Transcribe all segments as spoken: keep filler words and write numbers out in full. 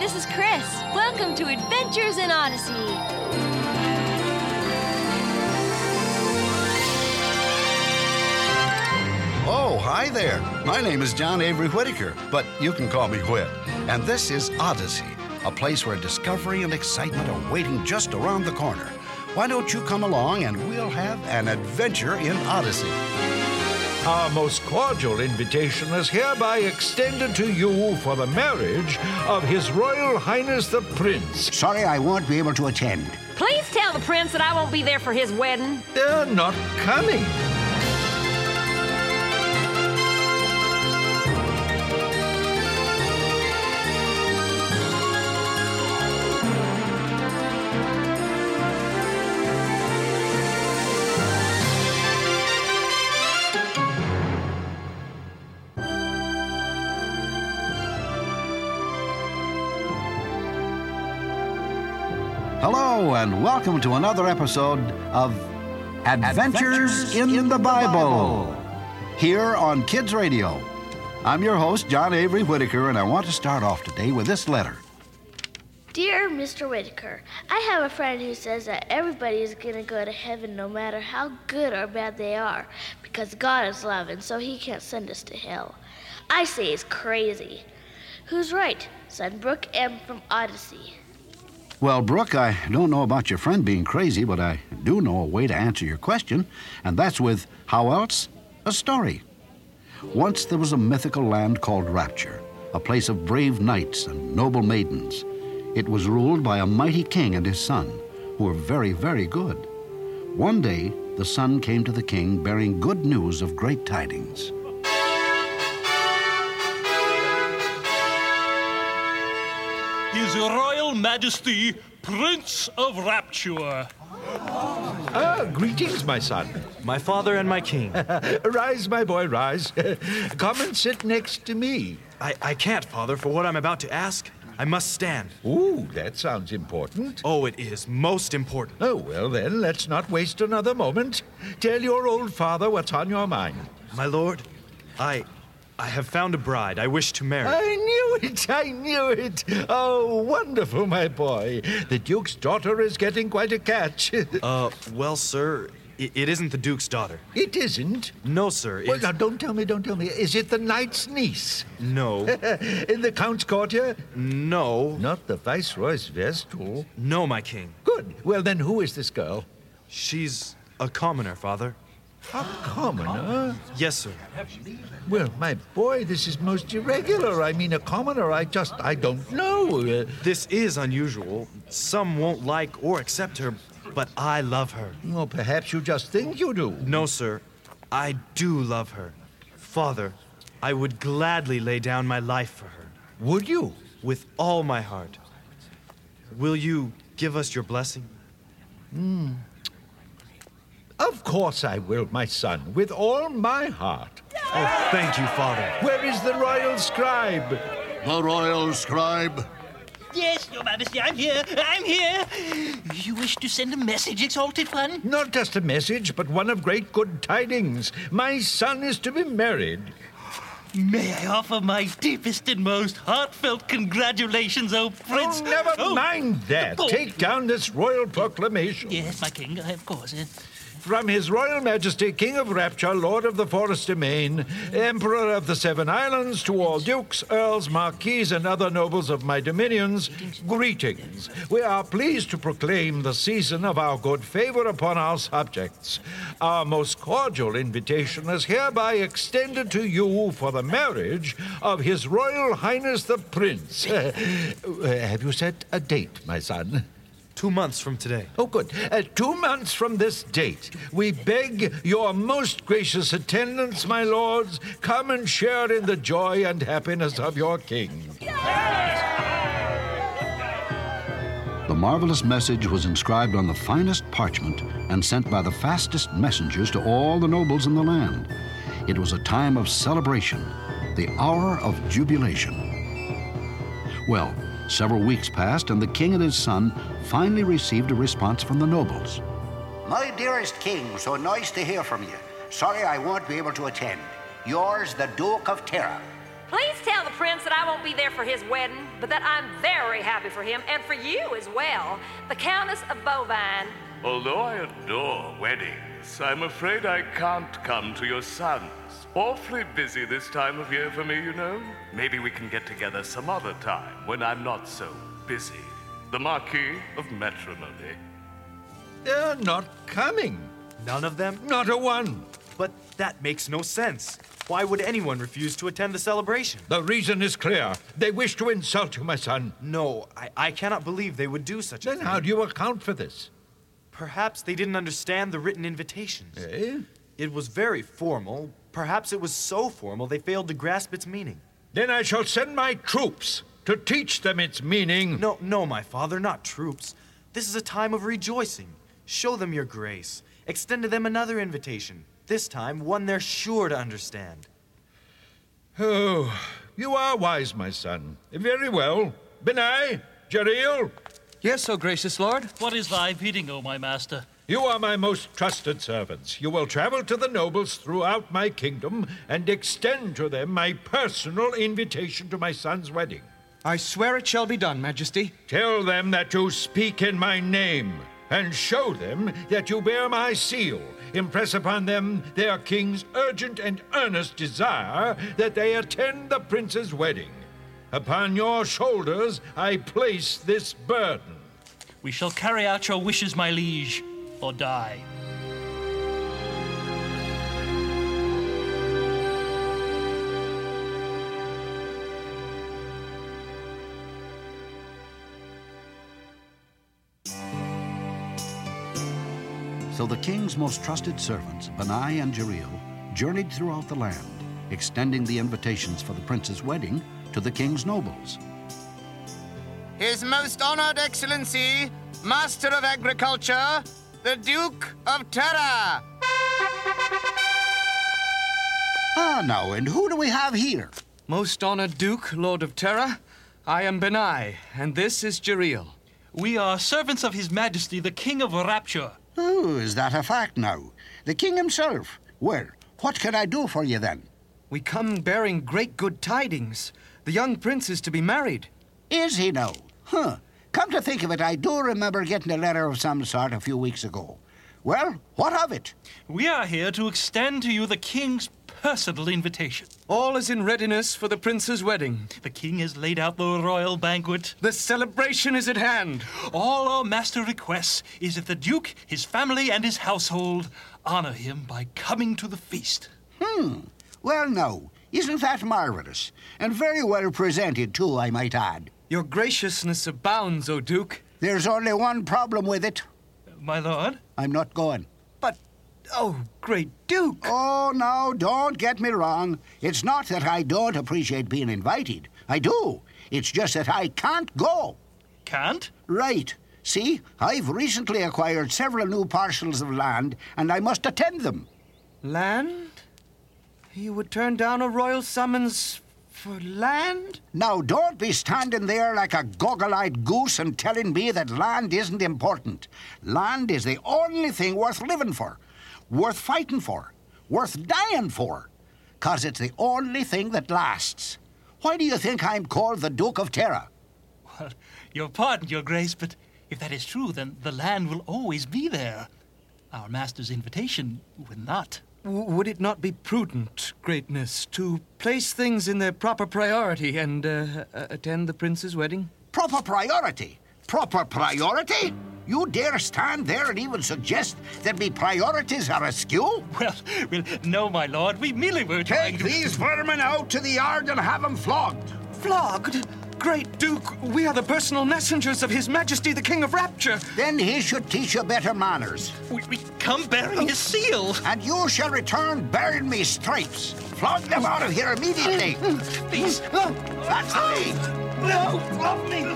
this is Chris. Welcome to Adventures in Odyssey. Oh, hi there. My name is John Avery Whittaker, but you can call me Whit. And this is Odyssey, a place where discovery and excitement are waiting just around the corner. Why don't you come along and we'll have an adventure in Odyssey. Our most cordial invitation is hereby extended to you for the marriage of His Royal Highness the Prince. Sorry, I won't be able to attend. Please tell the prince that I won't be there for his wedding. They're not coming. Hello, and welcome to another episode of Adventures, Adventures in, in the Bible, Bible, here on Kids Radio. I'm your host, John Avery Whittaker, and I want to start off today with this letter. Dear Mister Whittaker, I have a friend who says that everybody is going to go to heaven no matter how good or bad they are, because God is love, and so he can't send us to hell. I say he's crazy. Who's right? Son Brooke M. from Odyssey. Well, Brooke, I don't know about your friend being crazy, but I do know a way to answer your question, and that's with, how else? A story. Once there was a mythical land called Rapture, a place of brave knights and noble maidens. It was ruled by a mighty king and his son, who were very, very good. One day, the son came to the king bearing good news of great tidings. His Royal Majesty, Prince of Rapture. Ah, greetings, my son. My father and my king. Rise, my boy, rise. Come and sit next to me. I, I can't, father, for what I'm about to ask. I must stand. Ooh, that sounds important. Oh, it is most important. Oh, well then, let's not waste another moment. Tell your old father what's on your mind. My lord, I... I have found a bride I wish to marry. I knew it, I knew it. Oh, wonderful, my boy. The Duke's daughter is getting quite a catch. uh, well, sir, it, it isn't the Duke's daughter. It isn't? No, sir. Well, now, don't tell me, don't tell me. Is it the knight's niece? No. In the Count's courtier? No. Not the Viceroy's vestal? No, my king. Good. Well, then, who is this girl? She's a commoner, father. A commoner? Yes, sir. Well, my boy, this is most irregular. I mean, a commoner, I just, I don't know. Uh, this is unusual. Some won't like or accept her, but I love her. Well, perhaps you just think you do. No, sir. I do love her. Father, I would gladly lay down my life for her. Would you? With all my heart. Will you give us your blessing? Hmm. Of course I will, my son, with all my heart. Oh, thank you, Father. Where is the royal scribe? The royal scribe? Yes, Your Majesty, I'm here. I'm here. You wish to send a message, Exalted One? Not just a message, but one of great good tidings. My son is to be married. May I offer my deepest and most heartfelt congratulations, O Prince? Oh, never oh. mind that. Oh. Take down this royal proclamation. Yes, my king, of course. Uh... From His Royal Majesty, King of Rapture, Lord of the Forest Domain, Emperor of the Seven Islands, to all dukes, earls, marquises, and other nobles of my dominions, greetings. We are pleased to proclaim the season of our good favor upon our subjects. Our most cordial invitation is hereby extended to you for the marriage of His Royal Highness the Prince. Uh, uh, have you set a date, my son? Two months from today. Oh, good. Uh, two months from this date, we beg your most gracious attendance, my lords. Come and share in the joy and happiness of your king. The marvelous message was inscribed on the finest parchment and sent by the fastest messengers to all the nobles in the land. It was a time of celebration, the hour of jubilation. Well, several weeks passed, and the king and his son finally received a response from the nobles. My dearest king, so nice to hear from you. Sorry I won't be able to attend. Yours, the Duke of Terra. Please tell the prince that I won't be there for his wedding, but that I'm very happy for him, and for you as well, the Countess of Bovine. Although I adore weddings, I'm afraid I can't come to your son's. Awfully busy this time of year for me, you know. Maybe we can get together some other time when I'm not so busy. The Marquis of Matrimony. They're not coming. None of them? Not a one. But that makes no sense. Why would anyone refuse to attend the celebration? The reason is clear. They wish to insult you, my son. No, I, I cannot believe they would do such a Then thing. how do you account for this? Perhaps they didn't understand the written invitations. Eh? It was very formal. Perhaps it was so formal they failed to grasp its meaning. Then I shall send my troops to teach them its meaning. No, no, my father, not troops. This is a time of rejoicing. Show them your grace. Extend to them another invitation. This time, one they're sure to understand. Oh, you are wise, my son. Very well. Benai, Jeriel. Yes, O gracious lord. What is thy bidding, O my master? You are my most trusted servants. You will travel to the nobles throughout my kingdom and extend to them my personal invitation to my son's wedding. I swear it shall be done, Majesty. Tell them that you speak in my name, and show them that you bear my seal. Impress upon them their king's urgent and earnest desire that they attend the prince's wedding. Upon your shoulders I place this burden. We shall carry out your wishes, my liege, or die. So the king's most trusted servants, Benai and Jeriel, journeyed throughout the land, extending the invitations for the prince's wedding to the king's nobles. His Most Honored Excellency, Master of Agriculture, the Duke of Terra. Ah, now, and who do we have here? Most honored Duke, Lord of Terra, I am Benai, and this is Jeriel. We are servants of His Majesty, the King of Rapture. Oh, is that a fact now? The king himself? Well, what can I do for you then? We come bearing great good tidings. The young prince is to be married. Is he now? Huh. Come to think of it, I do remember getting a letter of some sort a few weeks ago. Well, what of it? We are here to extend to you the king's personal invitation. All is in readiness for the prince's wedding. The king has laid out the royal banquet. The celebration is at hand. All our master requests is that the duke, his family, and his household honor him by coming to the feast. Hmm. Well, now, isn't that marvelous? And very well presented, too, I might add. Your graciousness abounds, O Duke. There's only one problem with it. My lord? I'm not going. But, oh, great Duke. Oh, no, don't get me wrong. It's not that I don't appreciate being invited. I do. It's just that I can't go. Can't? Right. See, I've recently acquired several new parcels of land, and I must attend them. Land? You would turn down a royal summons for land? Now, don't be standing there like a goggle-eyed goose and telling me that land isn't important. Land is the only thing worth living for, worth fighting for, worth dying for, 'cause it's the only thing that lasts. Why do you think I'm called the Duke of Terra? Well, your pardon, your grace, but if that is true, then the land will always be there. Our master's invitation will not. W- would it not be prudent, greatness, to place things in their proper priority and uh, uh, attend the prince's wedding? Proper priority? Proper priority? You dare stand there and even suggest that me priorities are askew? Well, well, no, my lord. We merely were trying Take to... these vermin out to the yard and have them flogged. Flogged? Great Duke, we are the personal messengers of His Majesty, the King of Rapture. Then he should teach you better manners. We, we come bearing his seal. And you shall return bearing me stripes. Flog them out of here immediately. Please. That's the way. No, flog me.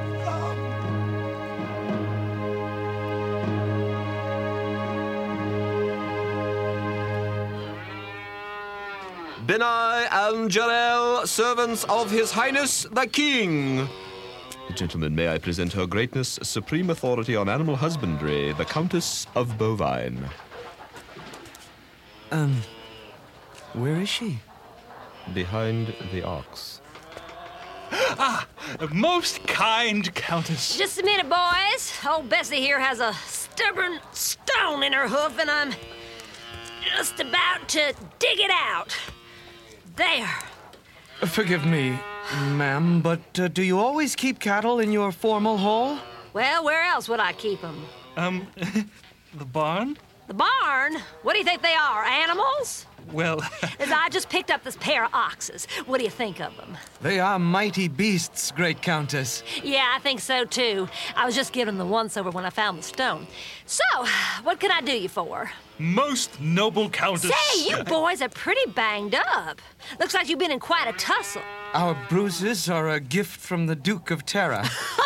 Benai and Jeriel, servants of His Highness the King. Gentlemen, may I present Her Greatness, Supreme Authority on Animal Husbandry, the Countess of Bovine. Um, where is she? behind the ox. Ah, most kind Countess. Just a minute, boys. Old Bessie here has a stubborn stone in her hoof, and I'm just about to dig it out. There. Forgive me, ma'am, but uh, do you always keep cattle in your formal hall? Well, where else would I keep them? Um, the barn? The barn? What do you think they are, animals? Well... As I just picked up this pair of oxes. What do you think of them? They are mighty beasts, great Countess. Yeah, I think so, too. I was just giving them the once-over when I found the stone. So, what can I do you for? Most noble Countess. Say, you boys are pretty banged up. Looks like you've been in quite a tussle. Our bruises are a gift from the Duke of Terra.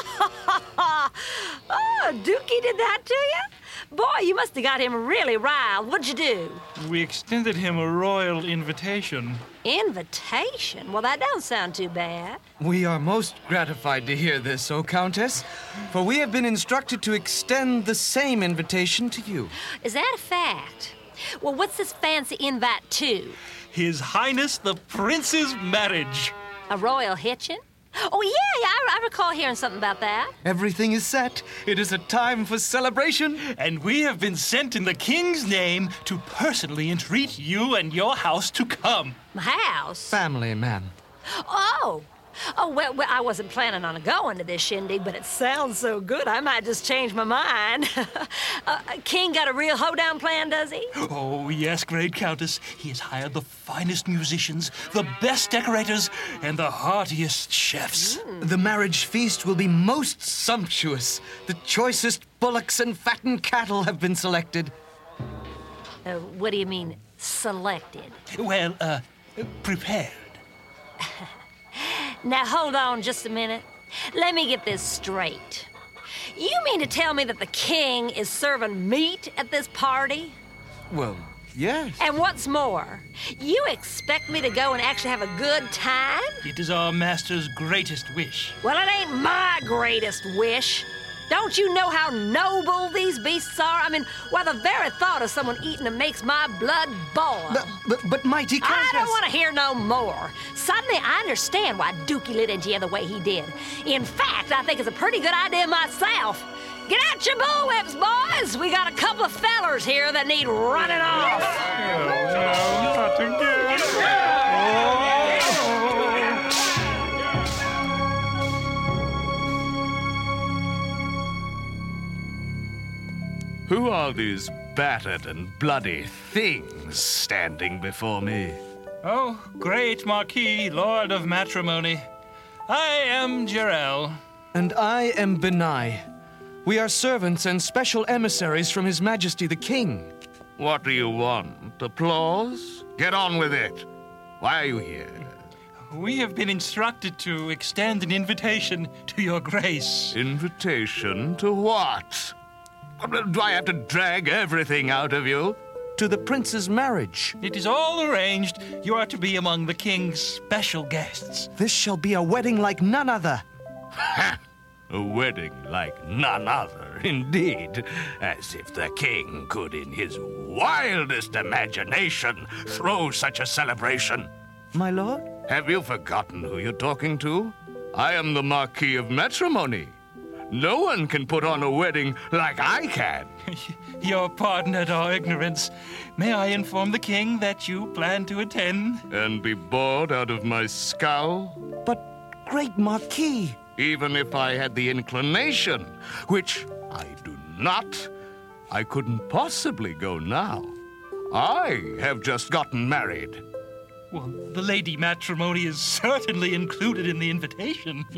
Oh, Dookie did that to you? Boy, you must have got him really riled. What'd you do? We extended him a royal invitation. Invitation? Well, that don't sound too bad. We are most gratified to hear this, O Countess, for we have been instructed to extend the same invitation to you. Is that a fact? Well, what's this fancy invite to? His Highness the Prince's marriage. A royal hitchin'? Oh, yeah, yeah, I, I recall hearing something about that. Everything is set. It is a time for celebration. And we have been sent in the king's name to personally entreat you and your house to come. My house? Family, ma'am. Oh. Oh, well, well, I wasn't planning on going to this shindig, but it sounds so good, I might just change my mind. uh, King got a real hoedown plan, does he? Oh, yes, great Countess. He has hired the finest musicians, the best decorators, and the heartiest chefs. Mm. The marriage feast will be most sumptuous. The choicest bullocks and fattened cattle have been selected. Uh, what do you mean, selected? Well, uh, prepared. Now, hold on just a minute. Let me get this straight. You mean to tell me that the king is serving meat at this party? Well, yes. And what's more, you expect me to go and actually have a good time? It is our master's greatest wish. Well, it ain't my greatest wish. Don't you know how noble these beasts are? I mean, why, the very thought of someone eating them makes my blood boil. But, but, but mighty Countess... I don't want to hear no more. Suddenly, I understand why Dookie lit into you the way he did. In fact, I think it's a pretty good idea myself. Get out your bullwhips, boys! We got a couple of fellers here that need running off. Oh, no, not again. Oh. Who are these battered and bloody things standing before me? Oh, great Marquis, Lord of Matrimony. I am Jarrell. And I am Benai. We are servants and special emissaries from His Majesty the King. What do you want? Applause? Get on with it. Why are you here? We have been instructed to extend an invitation to your grace. Invitation to what? Do I have to drag everything out of you? To the prince's marriage. It is all arranged. You are to be among the king's special guests. This shall be a wedding like none other. Ha! A wedding like none other, indeed. As if the king could, in his wildest imagination, throw such a celebration. My lord? Have you forgotten who you're talking to? I am the Marquis of Matrimony. No one can put on a wedding like I can. Your pardon at our ignorance. May I inform the king that you plan to attend? And be bored out of my skull? But, great Marquis... Even if I had the inclination, which I do not, I couldn't possibly go now. I have just gotten married. Well, the Lady Matrimony is certainly included in the invitation.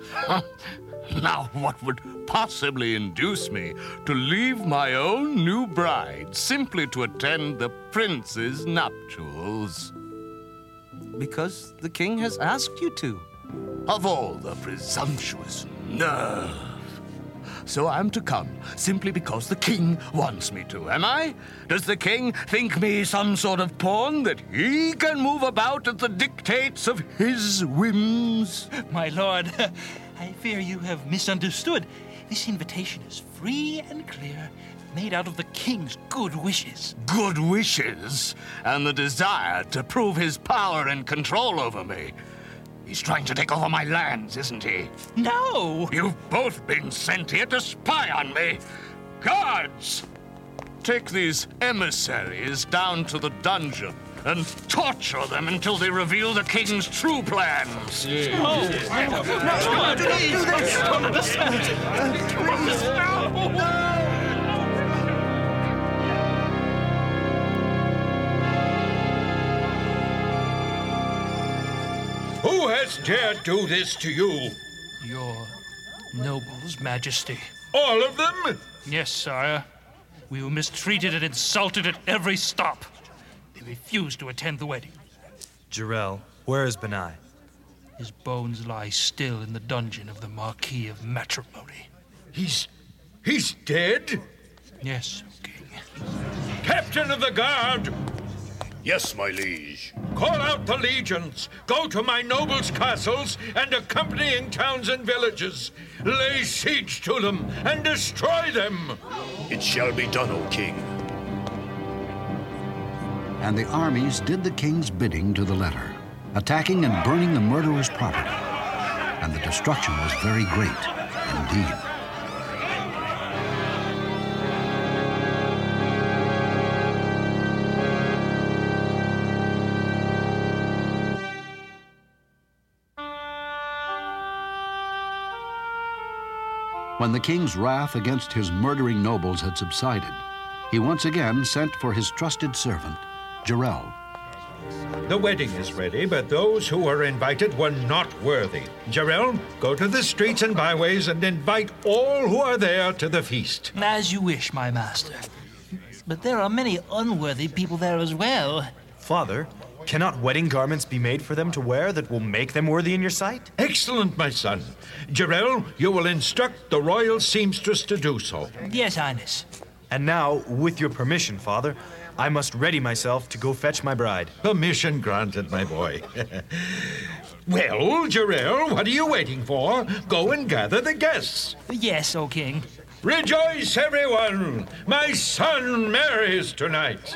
Now, what would possibly induce me to leave my own new bride simply to attend the prince's nuptials? Because the king has asked you to. Of all the presumptuous nerve. So I'm to come simply because the king wants me to, am I? Does the king think me some sort of pawn that he can move about at the dictates of his whims? My lord, I fear you have misunderstood. This invitation is free and clear. made out of the king's good wishes. Good wishes, and the desire to prove his power and control over me. He's trying to take over my lands, isn't he? No! You've both been sent here to spy on me. Guards! Take these emissaries down to the dungeon and torture them until they reveal the king's true plans. Yeah. Oh, no, no, no, do this. Who has dared do this to you? Your nobles, Majesty. All of them? Yes, sire. We were mistreated and insulted at every stop. They refused to attend the wedding. Jarrell, where is Benai? His bones lie still in the dungeon of the Marquis of Matrimony. He's... he's dead? Yes, King. Captain of the Guard! Yes, my liege. Call out the legions. Go to my nobles' castles and accompanying towns and villages. Lay siege to them and destroy them. It shall be done, O king. And the armies did the king's bidding to the letter, attacking and burning the murderers' property. And the destruction was very great indeed. When the king's wrath against his murdering nobles had subsided, he once again sent for his trusted servant, Jarrell. The wedding is ready, but those who were invited were not worthy. Jarrell, go to the streets and byways and invite all who are there to the feast. As you wish, my master. But there are many unworthy people there as well. Father, cannot wedding garments be made for them to wear that will make them worthy in your sight? Excellent, my son. Jarrell, you will instruct the royal seamstress to do so. Yes, Highness. And now, with your permission, Father, I must ready myself to go fetch my bride. Permission granted, my boy. Well, Jarrell, what are you waiting for? Go and gather the guests. Yes, O King. Rejoice, everyone! My son marries tonight.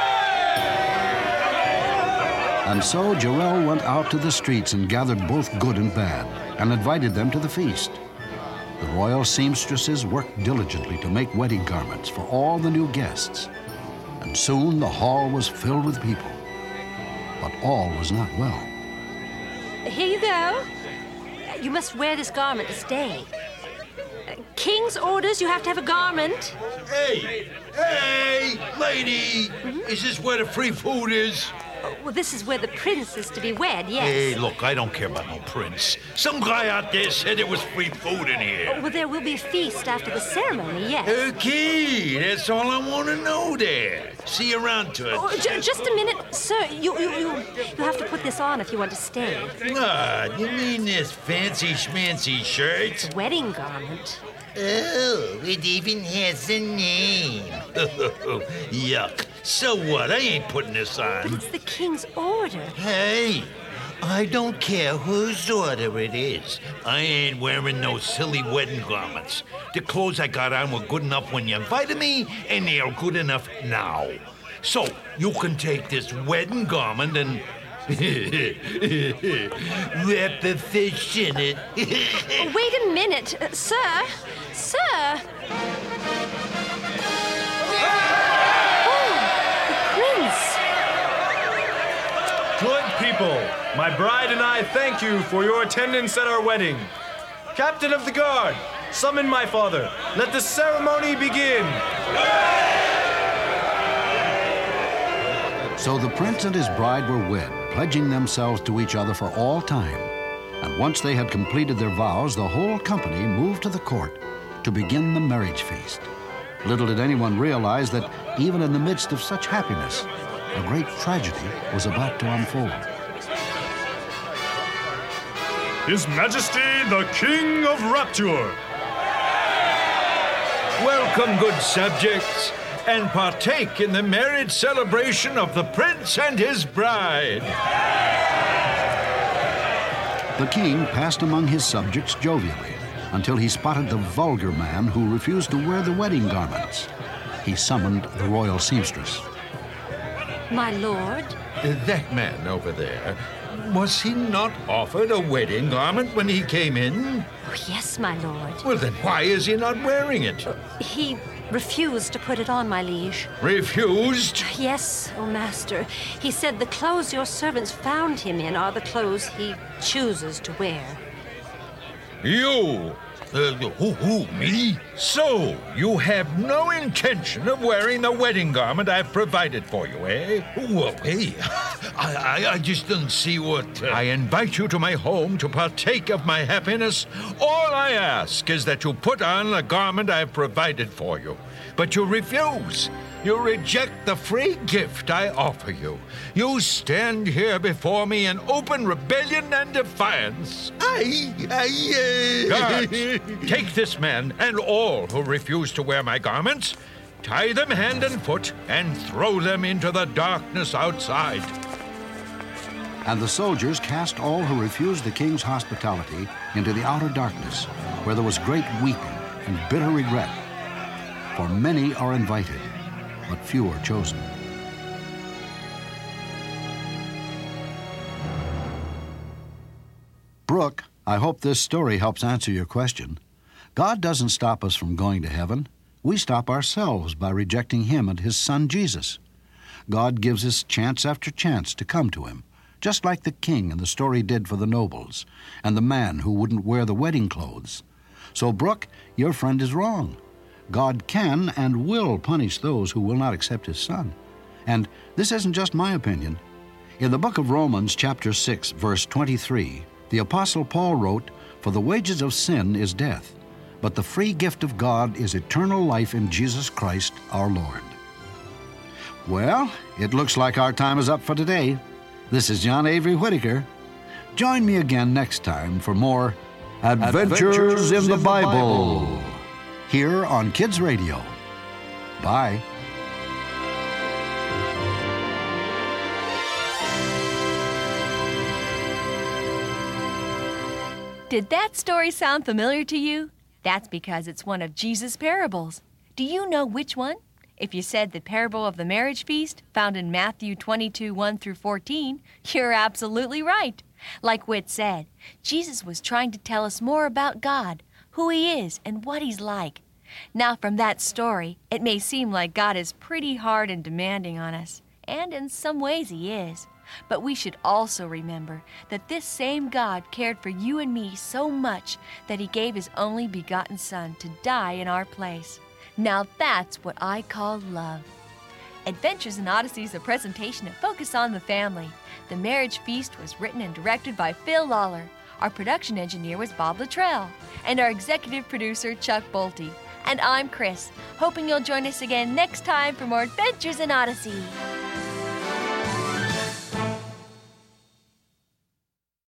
And so Jarrell went out to the streets and gathered both good and bad, and invited them to the feast. The royal seamstresses worked diligently to make wedding garments for all the new guests, and soon the hall was filled with people. But all was not well. Here you go. You must wear this garment this day. King's orders, you have to have a garment. Hey! Hey! Lady! Mm-hmm. Is this where the free food is? Well, this is where the prince is to be wed, yes. Hey, look, I don't care about no prince. Some guy out there said there was free food in here. Oh, well, there will be a feast after the ceremony, yes. Okay, that's all I want to know there. See you around to it. Oh, j- just a minute, sir. You, you, you, you have to put this on if you want to stay. What? You mean this fancy schmancy shirt? Wedding garment. Oh, it even has a name. Yuck. So what? I ain't putting this on. But it's the king's order. Hey, I don't care whose order it is. I ain't wearing no silly wedding garments. The clothes I got on were good enough when you invited me, and they are good enough now. So you can take this wedding garment and wrap a fish in it. Oh, wait a minute, uh, sir. Sir. Good people, my bride and I thank you for your attendance at our wedding. Captain of the Guard, summon my father. Let the ceremony begin. So the prince and his bride were wed, pledging themselves to each other for all time. And once they had completed their vows, the whole company moved to the court to begin the marriage feast. Little did anyone realize that even in the midst of such happiness, a great tragedy was about to unfold. His Majesty, the King of Rapture. Welcome, good subjects, and partake in the marriage celebration of the prince and his bride. The king passed among his subjects jovially until he spotted the vulgar man who refused to wear the wedding garments. he summoned the royal seamstress. My lord? Uh, that man over there, was he not offered a wedding garment when he came in? Oh, yes, my lord. Well, then why is he not wearing it? He refused to put it on, my liege. Refused? Yes, oh master. He said the clothes your servants found him in are the clothes he chooses to wear. You? Uh, who, who, me? So, you have no intention of wearing the wedding garment I've provided for you, eh? Well, hey, I, I, I just don't see what... Uh... I invite you to my home to partake of my happiness. All I ask is that you put on the garment I've provided for you. But you refuse. You reject the free gift I offer you. You stand here before me in open rebellion and defiance. I... I... Uh... Guards, take this man and all who refuse to wear my garments, tie them hand and foot, and throw them into the darkness outside. And the soldiers cast all who refused the king's hospitality into the outer darkness, where there was great weeping and bitter regret. For many are invited, but few are chosen. Brooke, I hope this story helps answer your question. God doesn't stop us from going to heaven. We stop ourselves by rejecting Him and His Son, Jesus. God gives us chance after chance to come to Him, just like the king in the story did for the nobles, and the man who wouldn't wear the wedding clothes. So, Brooke, your friend is wrong. God can and will punish those who will not accept His Son. And this isn't just my opinion. In the book of Romans, chapter six, verse twenty-three, the Apostle Paul wrote, "For the wages of sin is death, but the free gift of God is eternal life in Jesus Christ our Lord." Well, it looks like our time is up for today. This is John Avery Whitaker. Join me again next time for more Adventures, Adventures in, the, in the Bible. Bible, here on Kids Radio. Bye. Did that story sound familiar to you? That's because it's one of Jesus' parables. Do you know which one? If you said the parable of the marriage feast, found in Matthew twenty-two, one through fourteen, you're absolutely right. Like Whit said, Jesus was trying to tell us more about God, who He is, and what He's like. Now, from that story, it may seem like God is pretty hard and demanding on us, and in some ways He is. But we should also remember that this same God cared for you and me so much that He gave His only begotten Son to die in our place. Now that's what I call love. Adventures in Odyssey is a presentation of Focus on the Family. The Marriage Feast was written and directed by Phil Lawler. Our production engineer was Bob Luttrell, and our executive producer, Chuck Bolte. And I'm Chris, hoping you'll join us again next time for more Adventures in Odyssey.